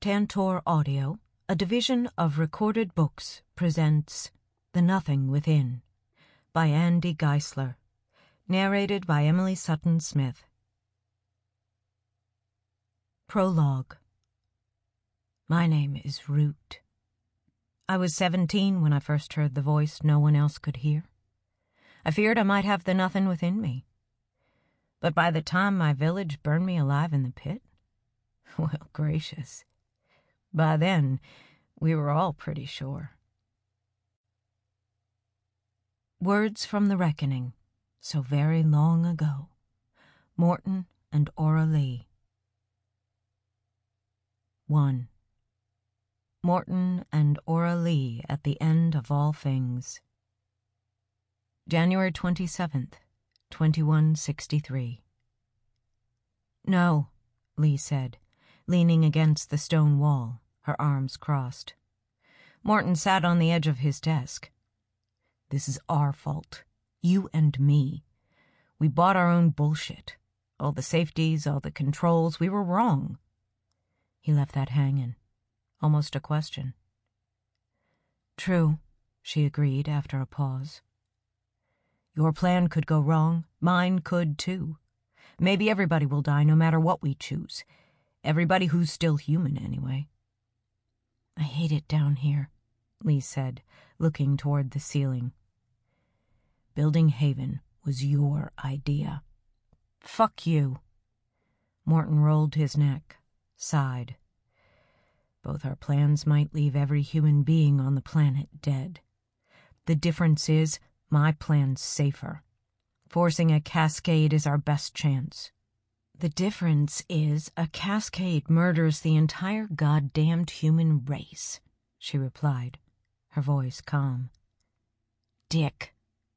Tantor Audio, a division of Recorded Books, presents The Nothing Within by Andy Geisler, narrated by Emily Sutton Smith. Prologue. My name is Root. I was 17 when I first heard the voice no one else could hear. I feared I might have the nothing within me. But by the time my village burned me alive in the pit, well, gracious. By then, we were all pretty sure. Words from the Reckoning, so very long ago. Morton and Ora Lee. 1. Morton and Ora Lee at the end of all things. January 27th, 2163. No, Lee said, leaning against the stone wall, her arms crossed. Morton sat on the edge of his desk. This is our fault. You and me. We bought our own bullshit. All the safeties, all the controls. We were wrong. He left that hanging. Almost a question. True, she agreed after a pause. Your plan could go wrong. Mine could, too. Maybe everybody will die no matter what we choose. Everybody who's still human, anyway. I hate it down here, Lee said, looking toward the ceiling. Building Haven was your idea. Fuck you. Morton rolled his neck, sighed. Both our plans might leave every human being on the planet dead. The difference is, my plan's safer. Forcing a cascade is our best chance. The difference is a cascade murders the entire goddamned human race, she replied, her voice calm. Dick.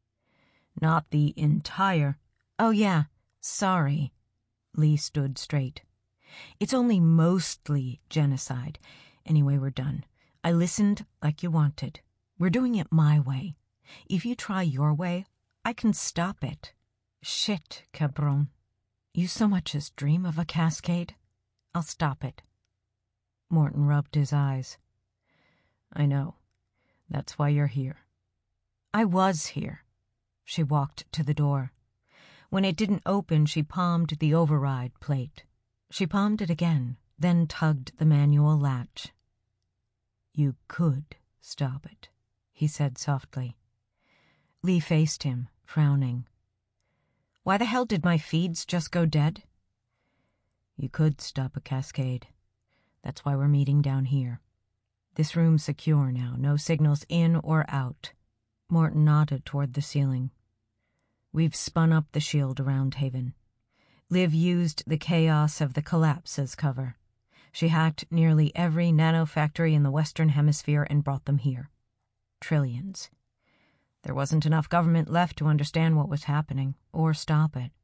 Not the entire. Oh, yeah, sorry. Lee stood straight. It's only mostly genocide. Anyway, we're done. I listened like you wanted. We're doing it my way. If you try your way, I can stop it. Shit, cabron. You so much as dream of a cascade, I'll stop it. Morton rubbed his eyes. I know. That's why you're here. I was here. She walked to the door. When it didn't open, she palmed the override plate. She palmed it again, then tugged the manual latch. You could stop it, he said softly. Lee faced him, frowning. Why the hell did my feeds just go dead? You could stop a cascade. That's why we're meeting down here. This room's secure now, no signals in or out. Morton nodded toward the ceiling. We've spun up the shield around Haven. Liv used the chaos of the collapse as cover. She hacked nearly every nanofactory in the Western Hemisphere and brought them here. Trillions. There wasn't enough government left to understand what was happening, or stop it.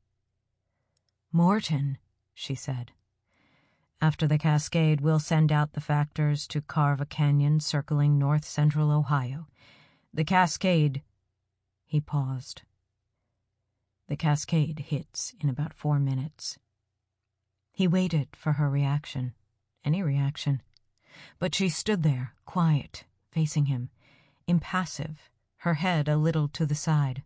Morton, she said. After the cascade, we'll send out the factors to carve a canyon circling north-central Ohio. The cascade... He paused. The cascade hits in about 4 minutes. He waited for her reaction. Any reaction. But she stood there, quiet, facing him, impassive, her head a little to the side.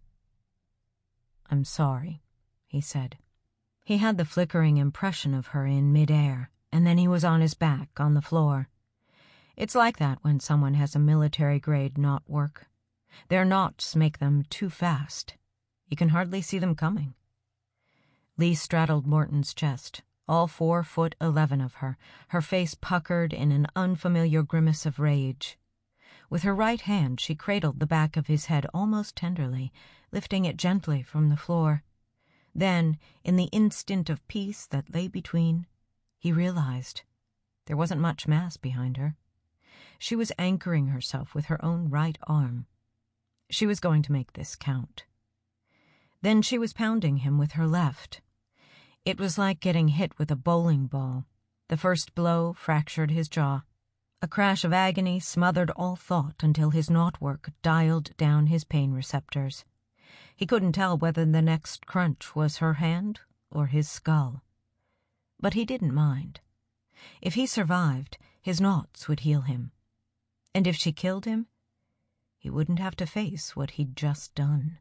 I'm sorry, he said. He had the flickering impression of her in midair, and then he was on his back on the floor. It's like that when someone has a military-grade knot work. Their knots make them too fast. You can hardly see them coming. Lee straddled Morton's chest, all 4'11" of her face puckered in an unfamiliar grimace of rage. With her right hand, she cradled the back of his head almost tenderly, lifting it gently from the floor. Then, in the instant of peace that lay between, he realized there wasn't much mass behind her. She was anchoring herself with her own right arm. She was going to make this count. Then she was pounding him with her left. It was like getting hit with a bowling ball. The first blow fractured his jaw. A crash of agony smothered all thought until his knotwork dialed down his pain receptors. He couldn't tell whether the next crunch was her hand or his skull. But he didn't mind. If he survived, His knots would heal him. And if she killed him, he wouldn't have to face what he'd just done.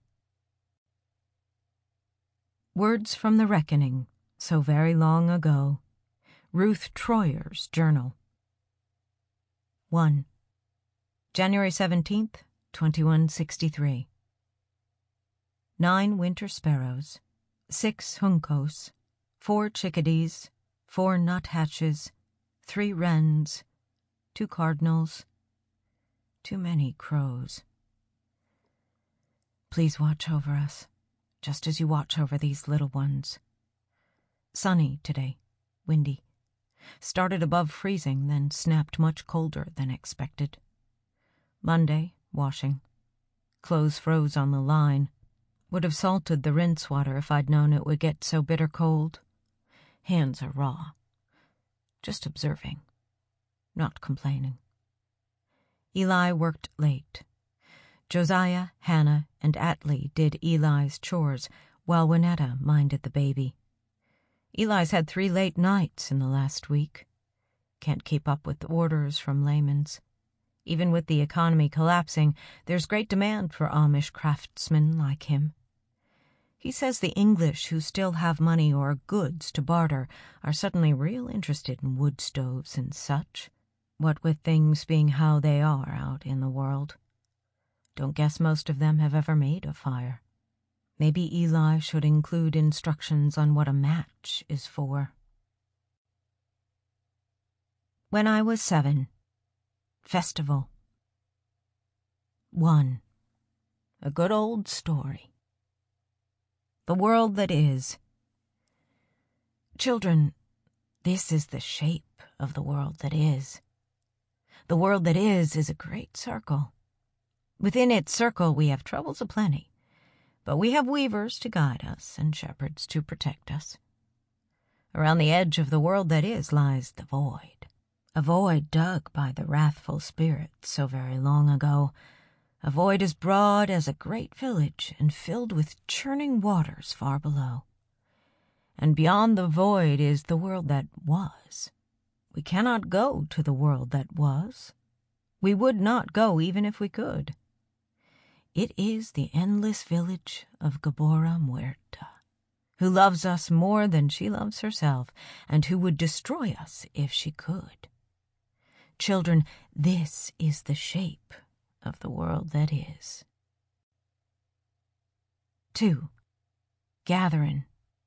Words from the Reckoning, so very long ago. Ruth Troyer's journal. 1. January 17th, 2163. 9 winter sparrows, 6 juncos, 4 chickadees, 4 nuthatches, 3 wrens, 2 cardinals, too many crows. Please watch over us, just as you watch over these little ones. Sunny today, windy. Started above freezing, then snapped much colder than expected. Monday, washing. Clothes froze on the line. Would have salted the rinse water if I'd known it would get so bitter cold. Hands are raw. Just observing. Not complaining. Eli worked late. Josiah, Hannah, and Atlee did Eli's chores, while Winetta minded the baby. Eli's had 3 late nights in the last week. Can't keep up with the orders from layman's. Even with the economy collapsing, there's great demand for Amish craftsmen like him. He says the English who still have money or goods to barter are suddenly real interested in wood stoves and such, what with things being how they are out in the world. Don't guess most of them have ever made a fire. Maybe Eli should include instructions on what a match is for. When I was 7. Festival. 1. A good old story. The world that is. Children, this is the shape of the world that is. The world that is a great circle. Within its circle we have troubles aplenty, but we have weavers to guide us and shepherds to protect us. Around the edge of the world that is lies the void, a void dug by the wrathful spirits so very long ago, a void as broad as a great village and filled with churning waters far below. And beyond the void is the world that was. We cannot go to the world that was. We would not go even if we could. It is the endless village of Gabora Muerta, who loves us more than she loves herself, and who would destroy us if she could. Children, this is the shape of the world that is. 2. Gathering.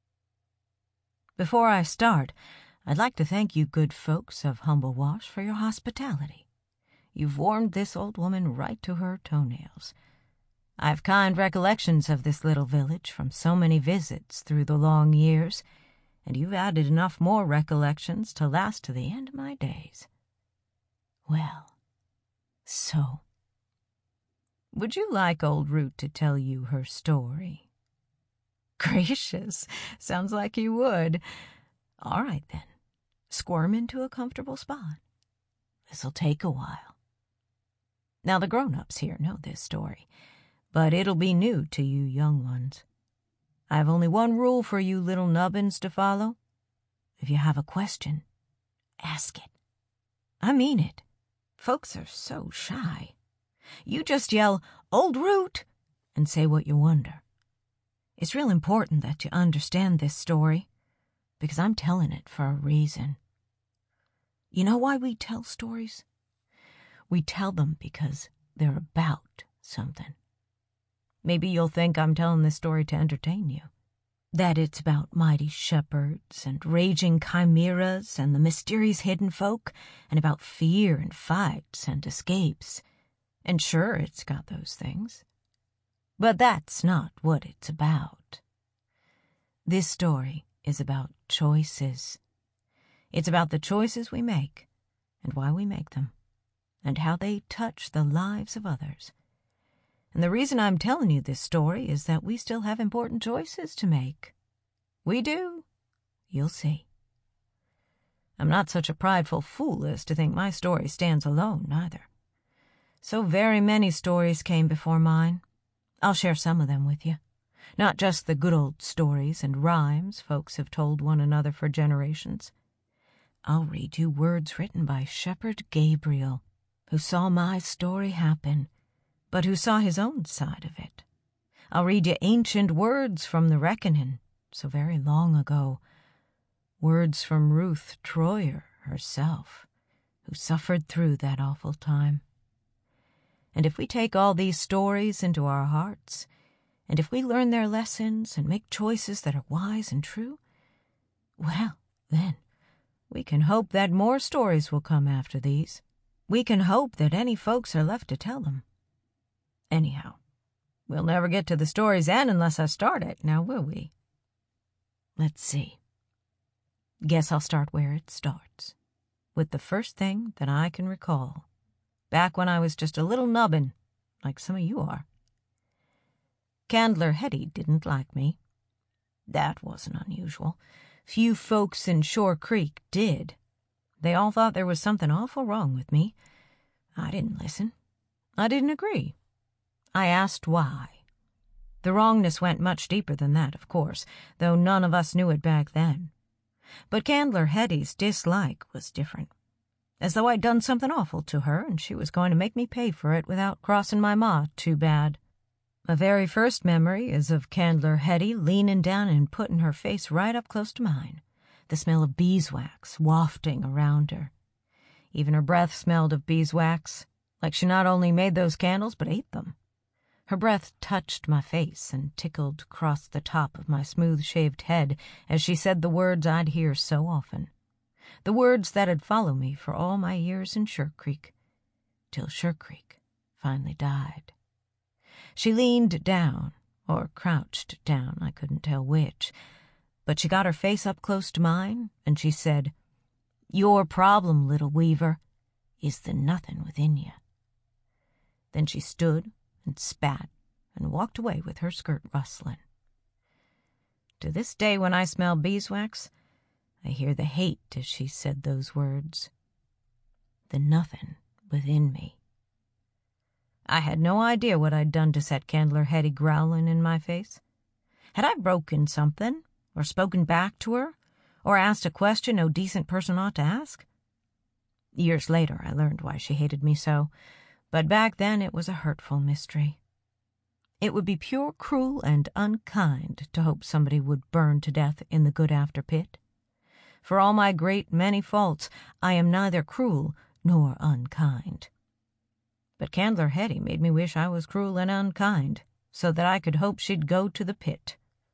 Before I start, I'd like to thank you good folks of Humble Wash for your hospitality. You've warmed this old woman right to her toenails. I've kind recollections of this little village from so many visits through the long years, and you've added enough more recollections to last to the end of my days. Well, so. Would you like old Root to tell you her story? Gracious, sounds like you would. All right, then. Squirm into a comfortable spot. This'll take a while. Now, the grown-ups here know this story, but it'll be new to you young ones. I have only one rule for you little nubbins to follow. If you have a question, ask it. I mean it. Folks are so shy. You just yell, "Old Root," and say what you wonder. It's real important that you understand this story, because I'm telling it for a reason. You know why we tell stories? We tell them because they're about something. Maybe you'll think I'm telling this story to entertain you, that it's about mighty shepherds and raging chimeras and the mysterious hidden folk, and about fear and fights and escapes. And sure, it's got those things. But that's not what it's about. This story is about choices. It's about the choices we make, and why we make them, and how they touch the lives of others. And the reason I'm telling you this story is that we still have important choices to make. We do. You'll see. I'm not such a prideful fool as to think my story stands alone, neither. So very many stories came before mine. I'll share some of them with you. Not just the good old stories and rhymes folks have told one another for generations. I'll read you words written by Shepherd Gabriel, who saw my story happen, but who saw his own side of it. I'll read you ancient words from the reckoning, so very long ago, words from Ruth Troyer herself, who suffered through that awful time. And if we take all these stories into our hearts, and if we learn their lessons and make choices that are wise and true, well, then, we can hope that more stories will come after these. We can hope that any folks are left to tell them. Anyhow, we'll never get to the story's end unless I start it, now will we? Let's see. Guess I'll start where it starts, with the first thing that I can recall, back when I was just a little nubbin, like some of you are. Candler Hetty didn't like me. That wasn't unusual. Few folks in Shore Creek did. They all thought there was something awful wrong with me. I didn't listen. I didn't agree. I asked why. The wrongness went much deeper than that, of course, though none of us knew it back then. But Candler Hetty's dislike was different, as though I'd done something awful to her and she was going to make me pay for it without crossing my ma too bad. My very first memory is of Candler Hetty leaning down and putting her face right up close to mine, the smell of beeswax wafting around her. Even her breath smelled of beeswax, like she not only made those candles but ate them. Her breath touched my face and tickled across the top of my smooth-shaved head as she said the words I'd hear so often, the words that'd follow me for all my years in Shore Creek, till Shore Creek finally died. She leaned down, or crouched down, I couldn't tell which, but she got her face up close to mine, and she said, "Your problem, little Weaver, is the nothing within you." Then she stood and spat and walked away with her skirt rustling. To this day, when I smell beeswax, I hear the hate as she said those words. The nothing within me. I had no idea what I'd done to set Candler Hetty growling in my face. Had I broken something, or spoken back to her, or asked a question no decent person ought to ask? Years later, I learned why she hated me so, but back then it was a hurtful mystery. It would be pure cruel and unkind to hope somebody would burn to death in the good-after pit. For all my great many faults, I am neither cruel nor unkind. But Candler Hetty made me wish I was cruel and unkind, so that I could hope she'd go to the pit.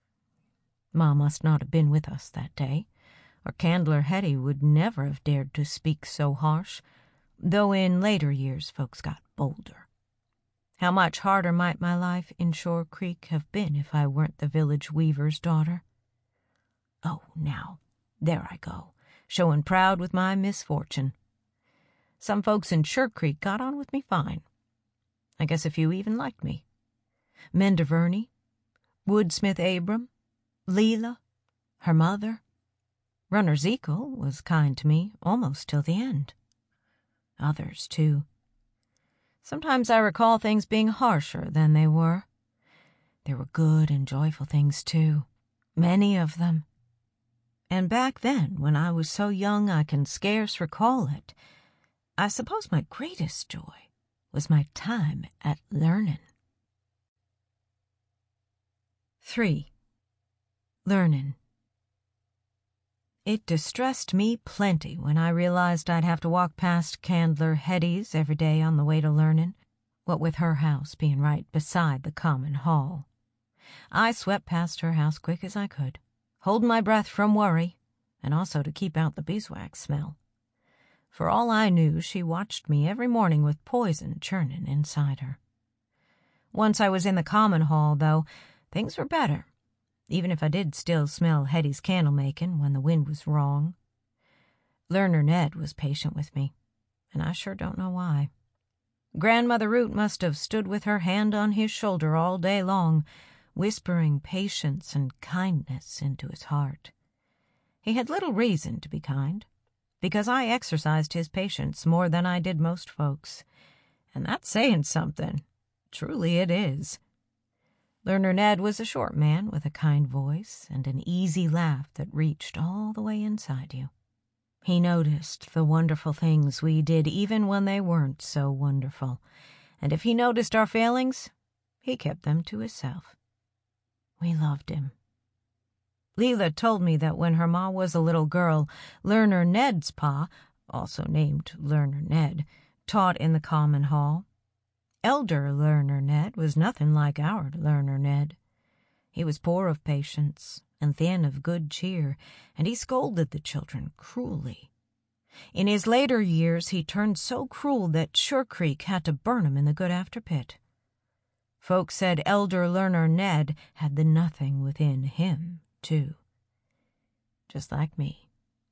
Ma must not have been with us that day, or Candler Hetty would never have dared to speak so harsh, though in later years folks got bolder. How much harder might my life in Shore Creek have been if I weren't the village weaver's daughter? Oh, now, there I go, showing proud with my misfortune. Some folks in Shore Creek got on with me fine. I guess a few even liked me. Mender Verney, Woodsmith Abram, Leela, her mother. Runner Zekel was kind to me almost till the end. Others, too. Sometimes I recall things being harsher than they were. There were good and joyful things, too, many of them. And back then, when I was so young I can scarce recall it, I suppose my greatest joy was my time at learning. 3. Learning. It distressed me plenty when I realized I'd have to walk past Candler Hetty's every day on the way to learning, what with her house being right beside the common hall. I swept past her house quick as I could, holding my breath from worry, and also to keep out the beeswax smell. For all I knew, she watched me every morning with poison churning inside her. Once I was in the common hall, though, things were better, even if I did still smell Hetty's candle-making when the wind was wrong. Learner Ned was patient with me, and I sure don't know why. Grandmother Root must have stood with her hand on his shoulder all day long, whispering patience and kindness into his heart. He had little reason to be kind, because I exercised his patience more than I did most folks, and that's saying something. Truly it is. Learner Ned was a short man with a kind voice and an easy laugh that reached all the way inside you. He noticed the wonderful things we did even when they weren't so wonderful. And if he noticed our failings, he kept them to himself. We loved him. Leela told me that when her ma was a little girl, Learner Ned's pa, also named Learner Ned, taught in the common hall. Elder Learner Ned was nothing like our Learner Ned. He was poor of patience and thin of good cheer, and he scolded the children cruelly. In his later years he turned so cruel that Sure Creek had to burn him in the good after pit. Folks said Elder Learner Ned had the nothing within him, too. Just like me.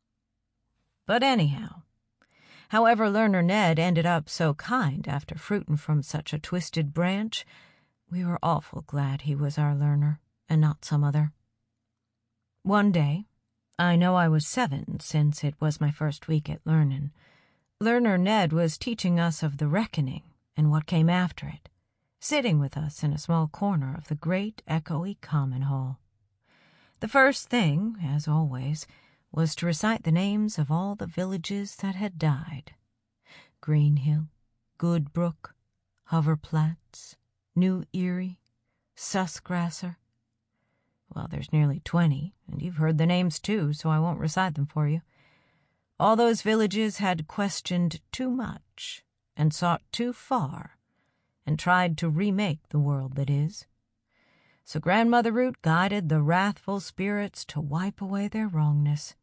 But anyhow, however Learner Ned ended up so kind after fruitin' from such a twisted branch, we were awful glad he was our learner and not some other. One day, I know I was 7 since it was my first week at learnin', Learner Ned was teaching us of the reckoning and what came after it, sitting with us in a small corner of the great echoey common hall. The first thing, as always, was to recite the names of all the villages that had died. Greenhill, Goodbrook, Hoverplatz, New Erie, Susgrasser. Well, there's nearly 20, and you've heard the names too, so I won't recite them for you. All those villages had questioned too much and sought too far and tried to remake the world that is. So Grandmother Root guided the wrathful spirits to wipe away their wrongness.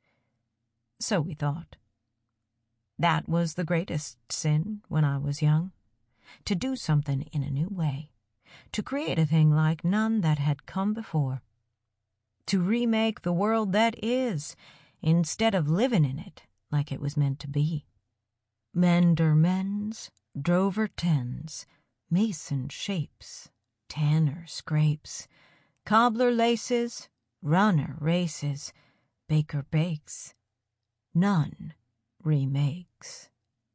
So we thought. That was the greatest sin when I was young, to do something in a new way, to create a thing like none that had come before, to remake the world that is, instead of living in it like it was meant to be. Mender mends, drover tends, mason shapes, tanner scrapes, cobbler laces, runner races, baker bakes. None remakes.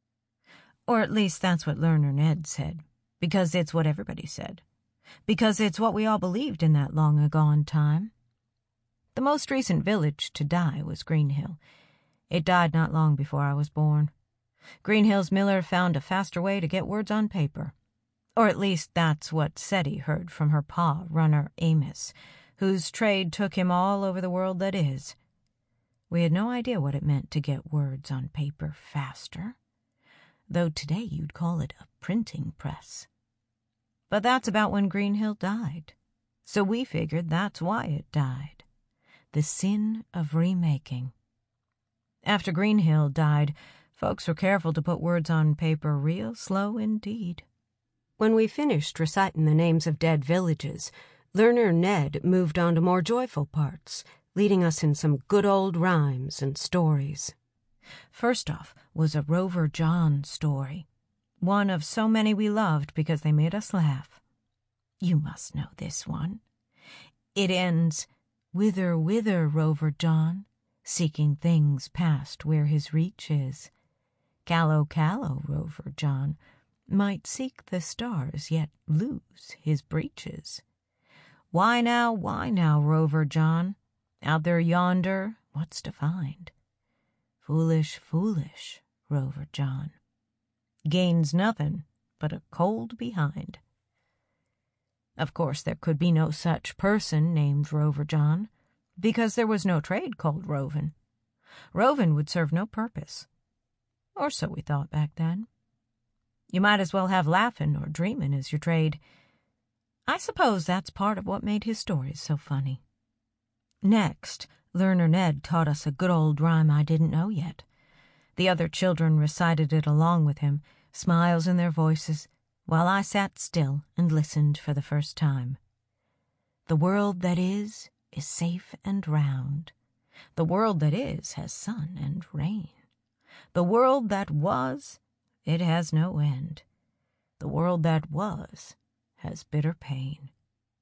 Or at least that's what Learner Ned said, because it's what everybody said, because it's what we all believed in that long-agone time. The most recent village to die was Greenhill. It died not long before I was born. Greenhill's miller found a faster way to get words on paper. Or at least that's what Seti heard from her pa, Runner Amos, whose trade took him all over the world that is. We had no idea what it meant to get words on paper faster, though today you'd call it a printing press. But that's about when Greenhill died, so we figured that's why it died. The sin of remaking. After Greenhill died, folks were careful to put words on paper real slow indeed. When we finished reciting the names of dead villages, Learner Ned moved on to more joyful parts, leading us in some good old rhymes and stories. First off was a Rover John story, one of so many we loved because they made us laugh. You must know this one. It ends, "Whither, whither, Rover John, seeking things past where his reach is. Callow, callow, Rover John, might seek the stars, yet lose his breeches. Why now, Rover John, out there yonder, what's to find? Foolish, foolish, Rover John, gains nothing but a cold behind." Of course, there could be no such person named Rover John, because there was no trade called rovin'. Rovin' would serve no purpose. Or so we thought back then. You might as well have laughin' or dreamin' as your trade. I suppose that's part of what made his stories so funny. Next, Learner Ned taught us a good old rhyme I didn't know yet. The other children recited it along with him, smiles in their voices, while I sat still and listened for the first time. The world that is safe and round. The world that is has sun and rain. The world that was, it has no end. The world that was has bitter pain.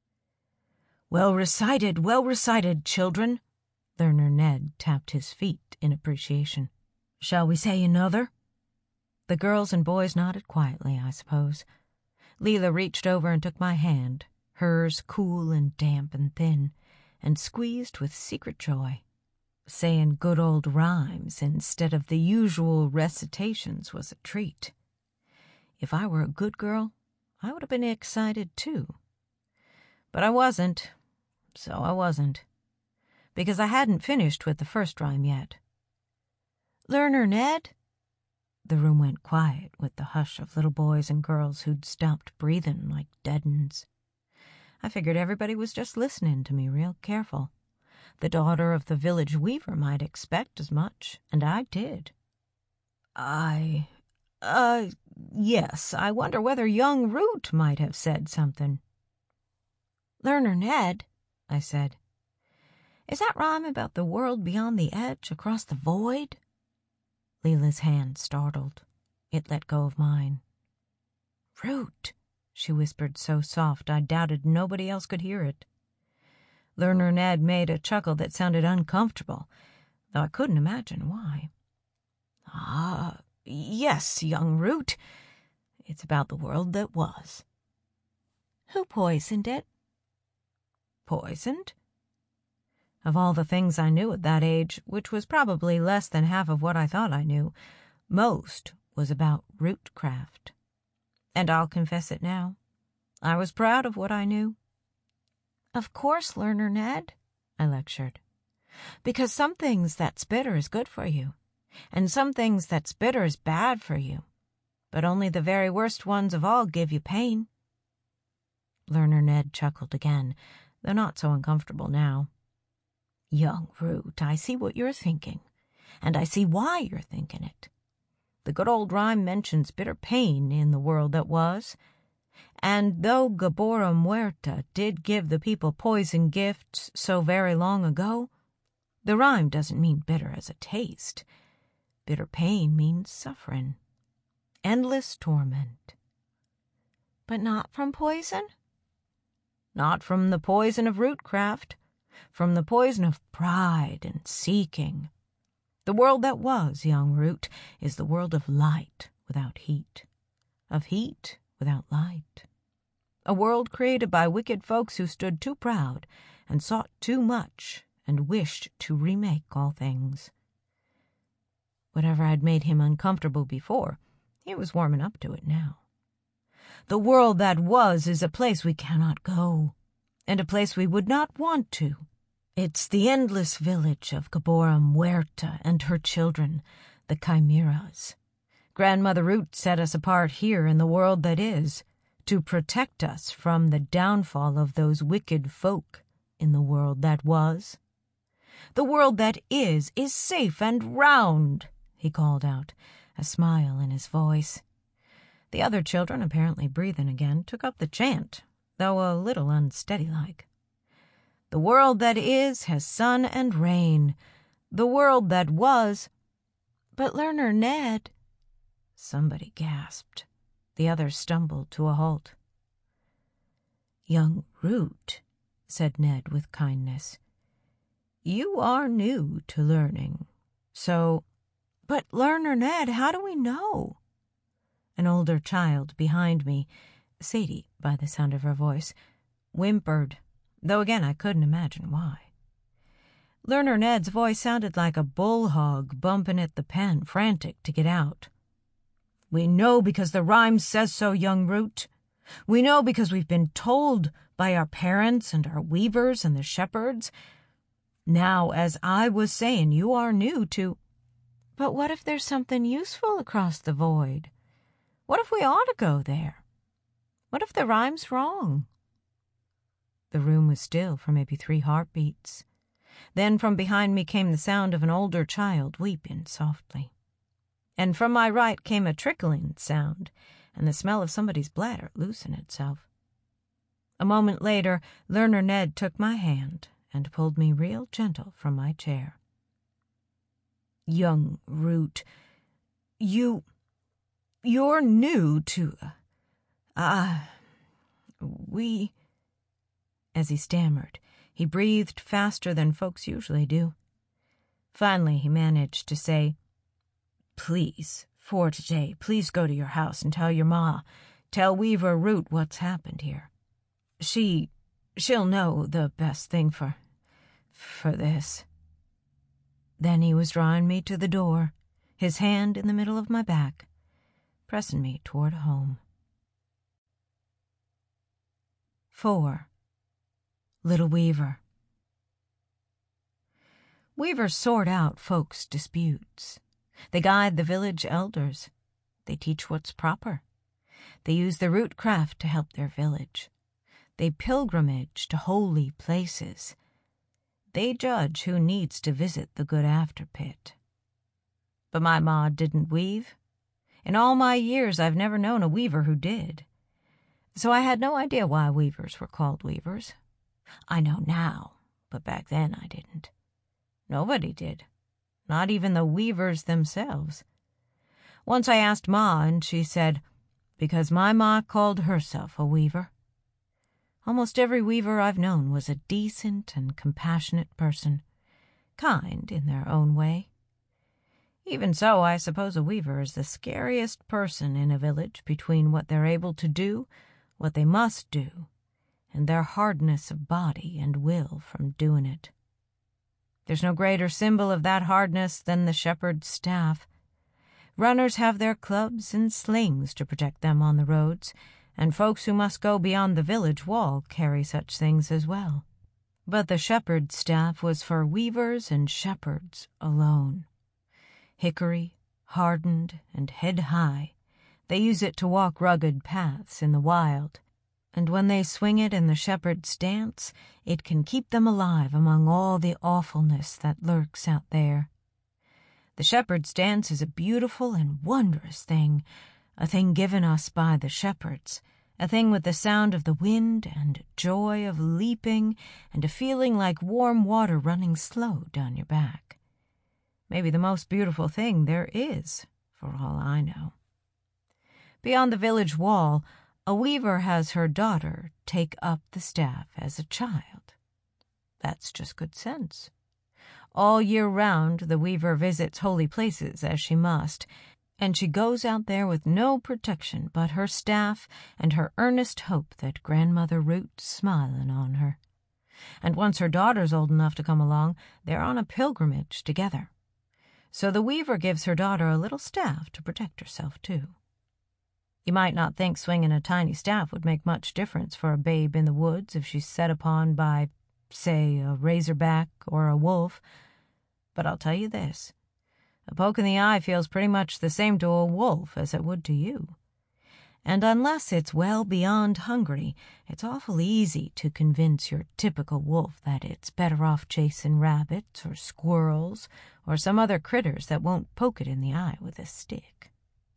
Well recited, children. Learner Ned tapped his feet in appreciation. Shall we say another? The girls and boys nodded quietly, I suppose. Leela reached over and took my hand, hers cool and damp and thin, and squeezed with secret joy. Saying good old rhymes instead of the usual recitations was a treat. If I were a good girl, I would have been excited too. But I wasn't, so I wasn't, because I hadn't finished with the first rhyme yet. "Learner Ned?" The room went quiet with the hush of little boys and girls who'd stopped breathing like dead uns. I figured everybody was just listening to me real careful. The daughter of the village weaver might expect as much, and I did. Yes, I wonder whether young Root might have said something." "Learner Ned," I said, "is that rhyme about the world beyond the edge, across the void?" Leela's hand startled. It let go of mine. "Root," she whispered so soft I doubted nobody else could hear it. Learner Ned made a chuckle that sounded uncomfortable, though I couldn't imagine why. Yes, young Root. It's about the world that was." "Who poisoned it?" "Poisoned?" Of all the things I knew at that age, which was probably less than half of what I thought I knew, most was about rootcraft. And I'll confess it now. I was proud of what I knew. "Of course, Learner Ned," I lectured, "because some things that's bitter is good for you, and some things that's bitter is bad for you, but only the very worst ones of all give you pain." Learner Ned chuckled again, though not so uncomfortable now. "Young Root, I see what you're thinking, and I see why you're thinking it. The good old rhyme mentions bitter pain in the world that was, and though Gabora Muerta did give the people poison gifts so very long ago, the rhyme doesn't mean bitter as a taste. Bitter pain means suffering, endless torment." "But not from poison?" "Not from the poison of rootcraft, from the poison of pride and seeking. The world that was, young Root, is the world of light without heat, of heat without light. A world created by wicked folks who stood too proud and sought too much and wished to remake all things." Whatever had made him uncomfortable before, he was warming up to it now. "The world that was is a place we cannot go, and a place we would not want to. It's the endless village of Gabora Muerta and her children, the Chimeras. Grandmother Root set us apart here in the world that is, to protect us from the downfall of those wicked folk in the world that was. The world that is safe and round," he called out, a smile in his voice. The other children, apparently breathing again, took up the chant, though a little unsteady-like. "The world that is has sun and rain. The world that was—" "But Learner Ned—" Somebody gasped. The others stumbled to a halt. "Young Root," said Ned with kindness, "you are new to learning, so—" "But Learner Ned, how do we know?" An older child behind me, Sadie by the sound of her voice, whimpered, though again I couldn't imagine why. Learner Ned's voice sounded like a bullhog bumping at the pen, frantic to get out. "We know because the rhyme says so, young Root. We know because we've been told by our parents and our weavers and the shepherds. Now, as I was saying, you are new to—" "But what if there's something useful across the void? What if we ought to go there? What if the rhyme's wrong?" The room was still for maybe 3 heartbeats. Then from behind me came the sound of an older child weeping softly. And from my right came a trickling sound and the smell of somebody's bladder loosing itself. A moment later, Learner Ned took my hand and pulled me real gentle from my chair. "Young Root, you're new to... we..." As he stammered, he breathed faster than folks usually do. Finally, he managed to say, "Please, for today, please go to your house and tell your ma. Tell Weaver Root what's happened here. She'll know the best thing for this." Then he was drawing me to the door, his hand in the middle of my back, pressing me toward home. 4. Little Weaver. Weavers sort out folks' disputes. They guide the village elders. They teach what's proper. They use their root craft to help their village. They pilgrimage to holy places. They judge who needs to visit the good after pit. But my ma didn't weave. In all my years, I've never known a weaver who did. So I had no idea why weavers were called weavers. I know now, but back then I didn't. Nobody did, not even the weavers themselves. Once I asked Ma, and she said, because my ma called herself a weaver. Almost every weaver I've known was a decent and compassionate person, kind in their own way. Even so, I suppose a weaver is the scariest person in a village between what they're able to do, what they must do, and their hardness of body and will from doing it. There's no greater symbol of that hardness than the shepherd's staff. Runners have their clubs and slings to protect them on the roads, and folks who must go beyond the village wall carry such things as well. But the shepherd's staff was for weavers and shepherds alone. Hickory, hardened and head high, they use it to walk rugged paths in the wild, and when they swing it in the shepherd's dance, it can keep them alive among all the awfulness that lurks out there. The shepherd's dance is a beautiful and wondrous thing, a thing given us by the shepherds, a thing with the sound of the wind and joy of leaping and a feeling like warm water running slow down your back. Maybe the most beautiful thing there is, for all I know. Beyond the village wall, a weaver has her daughter take up the staff as a child. That's just good sense. All year round, the weaver visits holy places as she must, and she goes out there with no protection but her staff and her earnest hope that Grandmother Root's smiling on her. And once her daughter's old enough to come along, they're on a pilgrimage together. So the weaver gives her daughter a little staff to protect herself, too. You might not think swinging a tiny staff would make much difference for a babe in the woods if she's set upon by, say, a razorback or a wolf, but I'll tell you this. A poke in the eye feels pretty much the same to a wolf as it would to you. And unless it's well beyond hungry, it's awful easy to convince your typical wolf that it's better off chasing rabbits or squirrels or some other critters that won't poke it in the eye with a stick.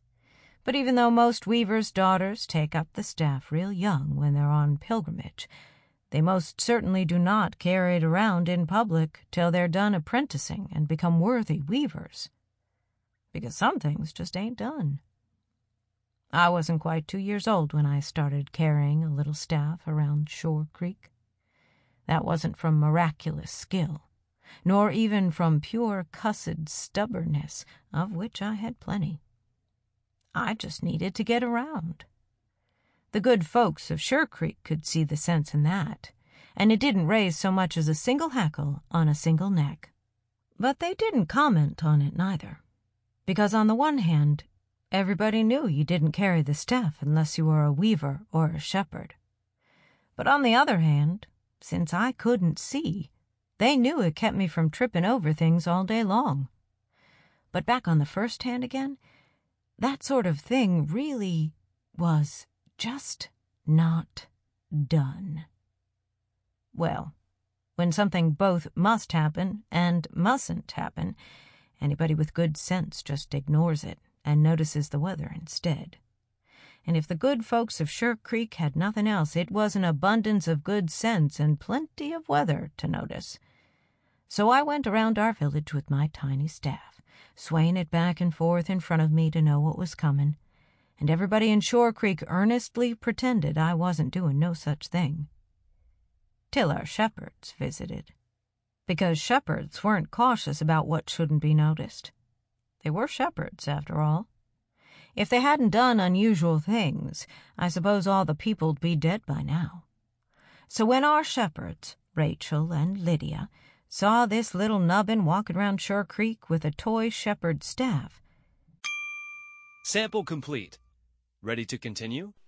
But even though most weavers' daughters take up the staff real young when they're on pilgrimage, they most certainly do not carry it around in public till they're done apprenticing and become worthy weavers. Because some things just ain't done. I wasn't quite 2 years old when I started carrying a little staff around Shore Creek. That wasn't from miraculous skill, nor even from pure cussed stubbornness, of which I had plenty. I just needed to get around. The good folks of Shore Creek could see the sense in that, and it didn't raise so much as a single hackle on a single neck. But they didn't comment on it neither, because on the one hand, everybody knew you didn't carry the staff unless you were a weaver or a shepherd. But on the other hand, since I couldn't see, they knew it kept me from tripping over things all day long. But back on the first hand again, that sort of thing really was just not done. Well, when something both must happen and mustn't happen, anybody with good sense just ignores it and notices the weather instead. And if the good folks of Shore Creek had nothing else, it was an abundance of good sense and plenty of weather to notice. So I went around our village with my tiny staff, swaying it back and forth in front of me to know what was coming, and everybody in Shore Creek earnestly pretended I wasn't doing no such thing. Till our shepherds visited, because shepherds weren't cautious about what shouldn't be noticed. They were shepherds, after all. If they hadn't done unusual things, I suppose all the people'd be dead by now. So when our shepherds, Rachel and Lydia, Saw this little nubbin walking around Shore Creek with a toy shepherd's staff. Sample complete. Ready to continue?